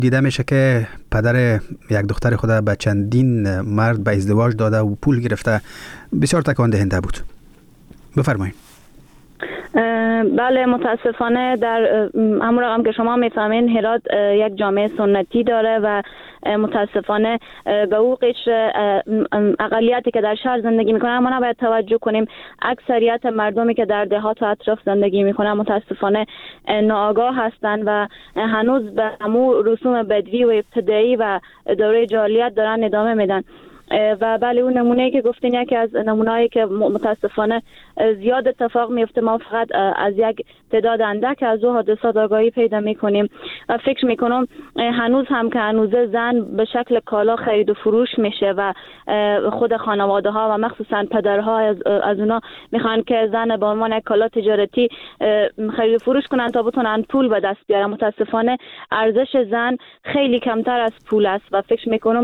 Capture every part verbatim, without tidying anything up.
دیده میشه که پدر یک دختر خود به چندین مرد به ازدواج داده و پول گرفته. بسیار تکان دهنده بود. بفرمایید. بله، متاسفانه در همون رقم که شما میفهمین هرات یک جامعه سنتی داره و متاسفانه به او قشر اقلیتی که در شهر زندگی میکنن ما نباید توجه کنیم. اکثریت مردمی که در دهات و اطراف زندگی میکنن متاسفانه ناآگاه هستند و هنوز به همون رسوم بدوی و ابتدایی و دوره جاهلیت دارن ادامه میدن. و بله، اون نمونه‌ای که گفتین یکی از نمونه‌هایی که متاسفانه زیاد اتفاق میفته. ما فقط از یک تعداد اندک از او حادثات آگاهی پیدا میکنیم و فکر میکنم هنوز هم که هنوزه زن به شکل کالا خرید و فروش میشه و خود خانواده ها و مخصوصا پدرها از, از اونا میخوان که زن به عنوان یک کالا تجارتی خرید و فروش کنن تا بتونن پول به دست بیارن. متاسفانه ارزش زن خیلی کمتر از پول است و فکر میکنم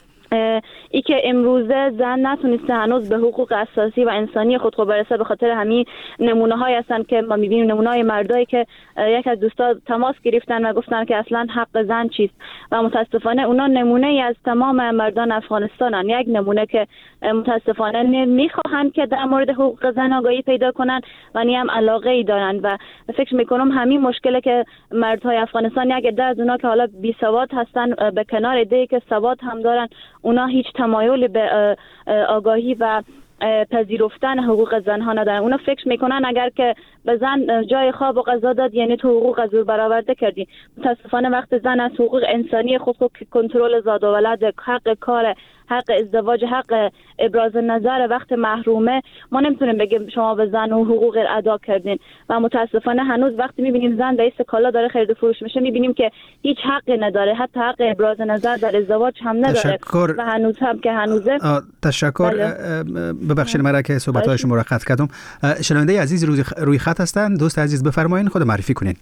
ای که امروزه زن نتونسته هنوز به حقوق اساسی و انسانی خود خود برسه به خاطر همین نمونه های هستن که ما میبینیم. نمونه های مردایی که یک از دوستا تماس گرفتن و گفتن که اصلا حق زن چیست و متاسفانه اونا نمونه ای از تمام مردان افغانستانن. یک نمونه که متاسفانه میخواهند که در مورد حقوق زن آگاهی پیدا کنن و نی هم علاقه ای دارن و فکر میکنم همین مشکله که مردهای افغانستان یک عده از اونا که حالا بی سواد هستن به کنار عده‌ای که سواد هم دارن، اونا هیچ تمایل به آگاهی و پذیرفتن حقوق زنها ندارن. اونا فکر میکنن اگر که به زن جای خواب و غذا داد یعنی تو حقوق از او برآورده کردی. متاسفانه وقت زن از حقوق انسانی خود خود کنترل زاد و ولد، حق کار، حق ازدواج، حق ابراز نظر وقت محرومه، ما نمیتونیم بگیم شما به زن و حقوق ادا کردین و متاسفانه هنوز وقتی میبینیم زن به اسم کالا داره خرید و فروش میشه میبینیم که هیچ حقی نداره، حتی حق ابراز نظر در ازدواج هم نداره. تشکر. و هنوز هم که هنوزه تشکر. ببخشید مرا که صحبت‌های شما را قطع کردم. شنونده عزیز روی روی خط هستند. دوست عزیز بفرمایید، خود معرفی کنین.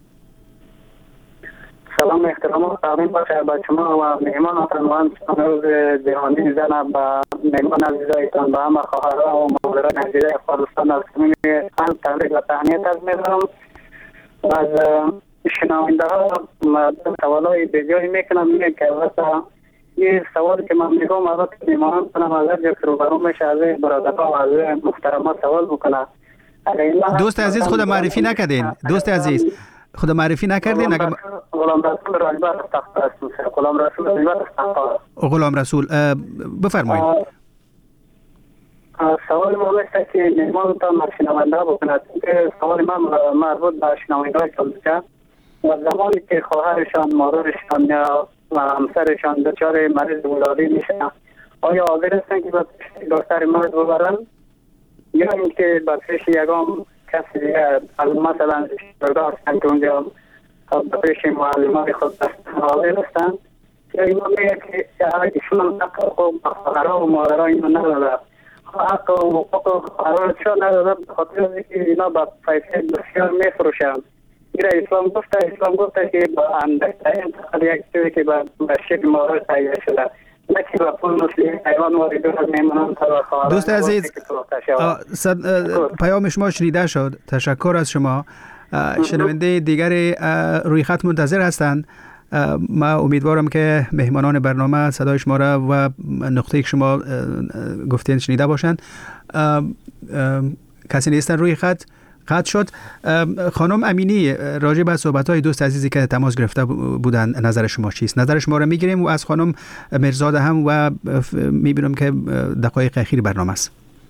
سلام، احترام و تقدیم باشه به شما و مهمان محترم. روز جهانی زن به مهمان عزیزایتان به همه خواهرها و مادران عزیز افغانستان از صمیم قلب تبریک و تهنیت عرض می‌کنم. از شنونده‌ها سوالای بسیاری میکنم میگن که البته این سوالی که من میگم البته مهمان کنم از هر جا که روبرو میشه از برادرها و از محترمات سوال بکنه. دوست عزیز خود معرفی نکردین. دوست عزیز خود معرفی نکردین. اگر غلام رسول راجبات تخت است. غلام رسول راجبات تخت. غلام رسول بفرمایید. سوال ما است که مهمان تا شنونده بکنه. سوال من مربوط به شنونده است. و زمانی که خواهرشان، مادرشان یا همسرشان دچار مریض ولادی میشه، آیا حاضر هستن که به دکتر مرد ببرن یا اینکه به پیش یگام کسی دیگه مثلا دکتر هستن که اونجا به پیش معلمان خود حاضر هستن؟ یا اینا میگه که ایشون حق و خواهرها و مادرها اینو نداده، حق و حقوق خواهرها چون نداده به خاطر اینکه اینا به پیسه بسیار میفروشن. ایره اسلام گفته اسلام گفته که با اندکترین فقط یک چیزی که به شکل مورد تایید شده نکی با پول مسلم حیوان واردون از میمونم تا خواهران. دوست عزیز پیام شما شنیده شد. تشکر از شما. شنونده دیگر روی خط منتظر هستند. ما امیدوارم که مهمانان برنامه صدای شما را و نقطه که شما گفتین شنیده باشند. کسی نیستن روی خط؟ قطع شد. خانم امینی، راجع به صحبت‌های دوست عزیزی که تماس گرفته بودن نظر شما چیست؟ نظر شما را میگیریم و از خانم مرزاده هم و میبینم که دقایق اخیر برنامه است.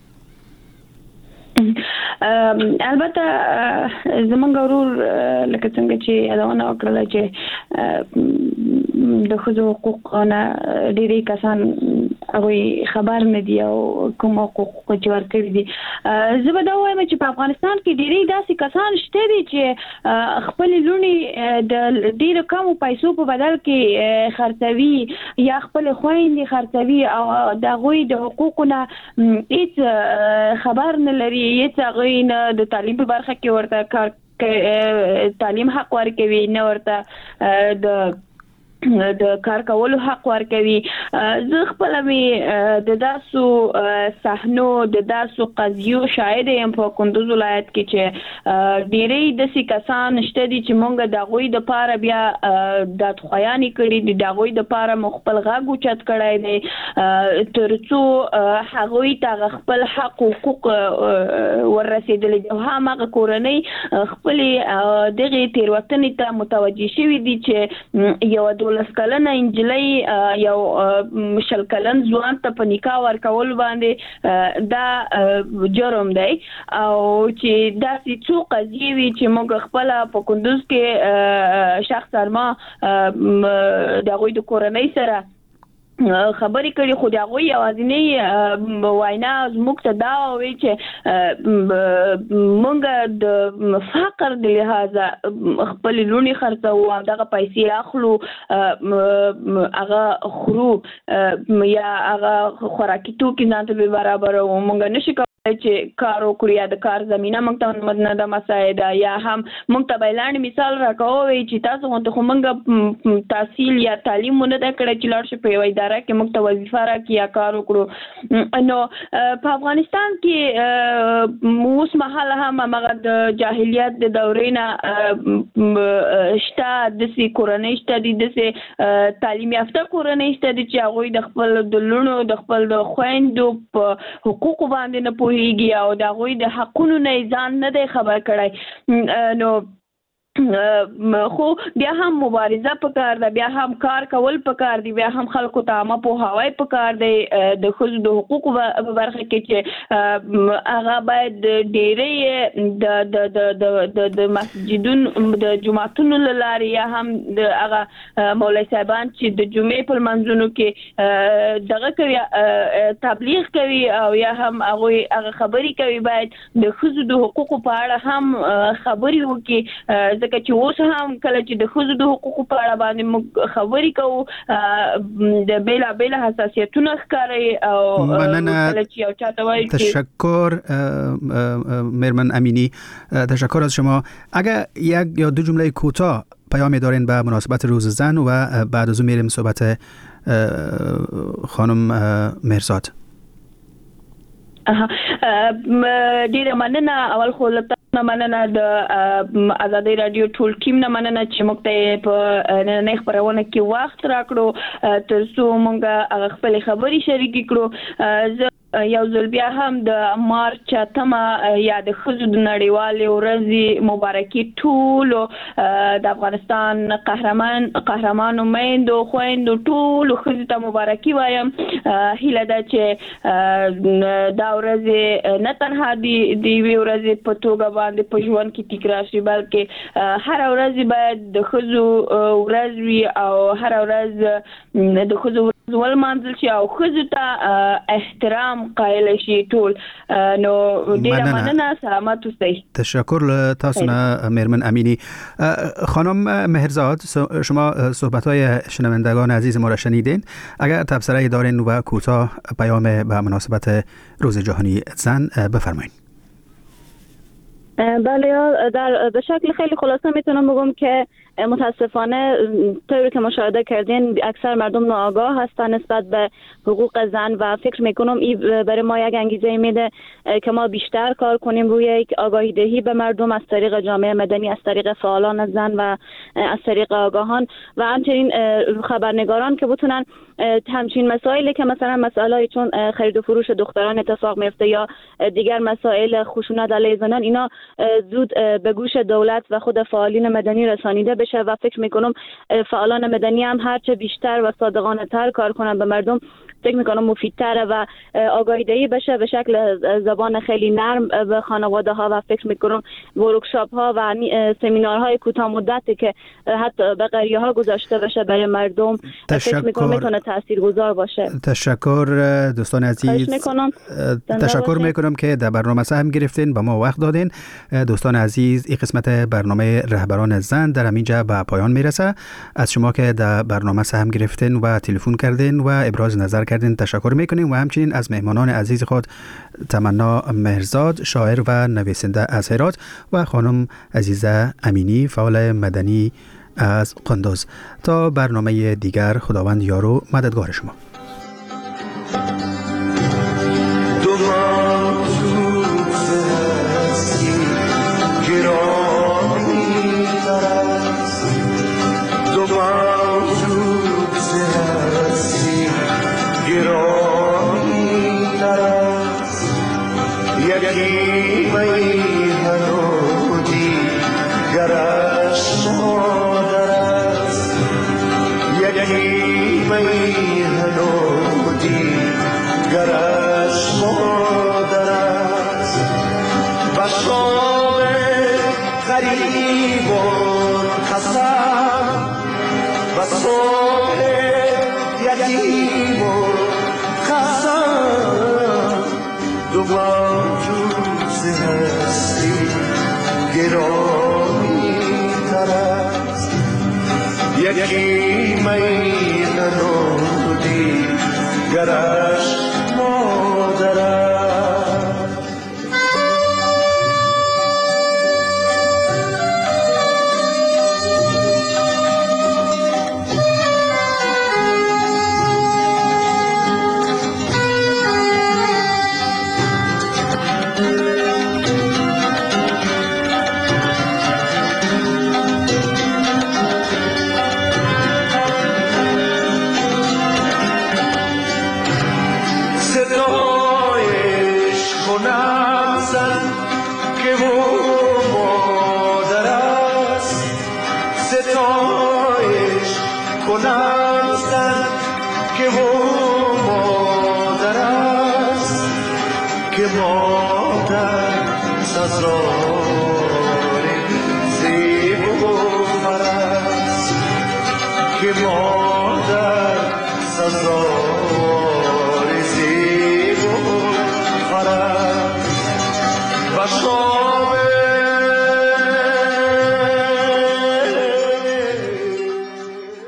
البته زمونږ ورور لکه څنګه چې یادونه وکړله چې د ښځو حقوقونه ډېری کسان هغوی خبر نه دي او کوم حقوق چې ورکړي دي. زه به دا وایم چې په افغانستان کې ډېری داسې کسان شته دي چې خپلې لوڼې د ډېرو کمو پیسو په بدل کې خرڅوي یا خپلې خویندې خرڅوي او د هغوی د حقوقو نه هېڅ خبر نه لري، هېڅ هغوی نه د تعلیم په برخه کې ورته کار تعلیم حق ورکوي، نه ورته د د کار کولو حق ورکوي. زه خپل می د داسو صحنو د داسو قضیو شاهد یم په کندوز ولایت کې چې ډېری د سکسان شته دي چې مونږ د غوي د پاره بیا د خویانی کړي دي د غوي د پاره مخبل غاګو چت کړای دی ترڅو هغوی ته خپل حق او حقوق ورسېدل دي. هغه کورنۍ خپل دغه تیروتنې ته متوجي شوي دي چې یو دولس کلنه انجلۍ یو شل کلن ځوان ته په نکاح ورکول باندې دا جرم دی او چې داسې څو قضیې وي چې موږ خپل په کندوز کې شخص ارما د غوي د کورنۍ سره خبرې کړي خو دا غوي اوازنی وینا زموږ ته دا وی چې مونږ د فقر د لحاظه خپل لونی خرڅو او دغه پیسې اخلو هغه خرو یا هغه خوراکي توکي نه ته برابر او مونږ نشو چې کار وکړو یا د کار زمينه موږ ته مدنه د مساعده یا هم موږ ته بیلان مثال راکوي چې تاسو غوښته خو موږ تحصیل یا تعلیم نه د کړه چې لار شي په وای اداره کې موږ ته وظیفه راکې یا کار وکړو. نو په افغانستان کې موس محل هم هغه د جاهلیت د دورې نه شته د سې کورنۍ شته د سې تعلیم یافته کورنۍ شته چې هغه د خپل د لونو د خپل د خويندو په حقوق باندې نه او دا غوی د حقونو نه ځان نه دی خبر کړای. نو خو بیا هم مبارزه پکار ده بیا هم کار کول پکار دی بیا هم خلکو ته عامه په هواي پکار دی د خزو د حقوق برخه کې چې هغه باید ډېرې د د د د مسجدونو د جمعتونو لاري یا هم د هغه مولوی صاحبان چې د جمعې په منځونو کې دغه کوي تبلیغ کوي او یا هم هغه هغه خبري کوي باید د خزو د حقوق په اړه هم خبري وکړي ځکه چې اوس هم کله چې د خزو د حقوقو په اړه باندې موږ خبرې کوو د بیلا بیلا حساسیتونه ښکاري او کله چې یو چاته وایي تشکر مرمن امینی تشکر از شما. اگر یک یا دو جمله کوتاه پیام دارین به مناسبت روز زن و بعد از اون میریم صحبت خانم مهرزاد. ډیره مننه. اول خو لته مننه د آزادۍ رادیو ټول ټیم نه مننه چې موږ ته په نن خبرونه کې وخت راکړو تر څو موږ خپل خبري شریک کړو. زه یو ځل بیا هم د مارچ اتمه یا د خزو د نړیوالې ورځې مبارکي ټول د افغانستان قهرمان قهرمانو میندو خويندو ټول خزو ته مبارکي وایم. هیله ده چې دا ورځ نه تنها دی دی ورځ په توګه باندې په ژوند کې تکرار شي بلکې هر ورځ باید د خزو ورځ وي او هر ورځ د خزو ول منځل شي او خزو ته احترام قائل شي ټول. نو ډیره مننه. سلامت اوسئ. تشکر تاسو نه مرمن امینی. خانم مهرزاد شما صحبت‌های شنوندگان عزیز ما را شنیدین. اگر تبصره دارین و کوتاه پیام به مناسبت روز جهانی زن بفرمایید. بله در به شکل خیلی خلاصه میتونم بگم که متاسفانه طوری که مشاهده کردین اکثر مردم ناآگاه هستن نسبت به حقوق زن و فکر میکنم این برای ما یک انگیزه میده که ما بیشتر کار کنیم روی یک آگاهی دهی به مردم از طریق جامعه مدنی، از طریق فعالان زن و از طریق آگاهان و همچنین خبرنگاران که بتونن همچین مسائلی که مثلا مسائلی چون خرید و فروش دختران اتفاق میفته یا دیگر مسائل خشونت علیه زنان اینا زود به گوش دولت و خود فعالین مدنی رسانیده بشه و فکر میکنم فعالان مدنی هم هرچه بیشتر و صادقانه تر کار کنن به مردم فکر میکنم مفیدتره و آگاهی دهی بشه به شکل زبان خیلی نرم به خانواده ها و فکر میکنم ورکشاپ ها و سمینارهای کوتاه مدتی که حتی به قریه ها گذاشته بشه برای مردم فکر میکنم میتونه تاثیرگذار باشه. تشکر دوستان عزیز. میکنم. تشکر میکنم که در برنامه سهم گرفتین با ما وقت دادین. دوستان عزیز این قسمت برنامه رهبران زن در همینجا به پایان میرسه. از شما که در برنامه سهم گرفتین و تلفن کردین و ابراز نظر کردین تشکر میکنیم و همچنین از مهمانان عزیز خود تمنا مهرزاد شاعر و نویسنده از هرات و خانم عزیزه امینی فعال مدنی از قندوز. تا برنامه دیگر، خداوند یار و مددگار شما. یکی میهن و دیگرش مادر Başka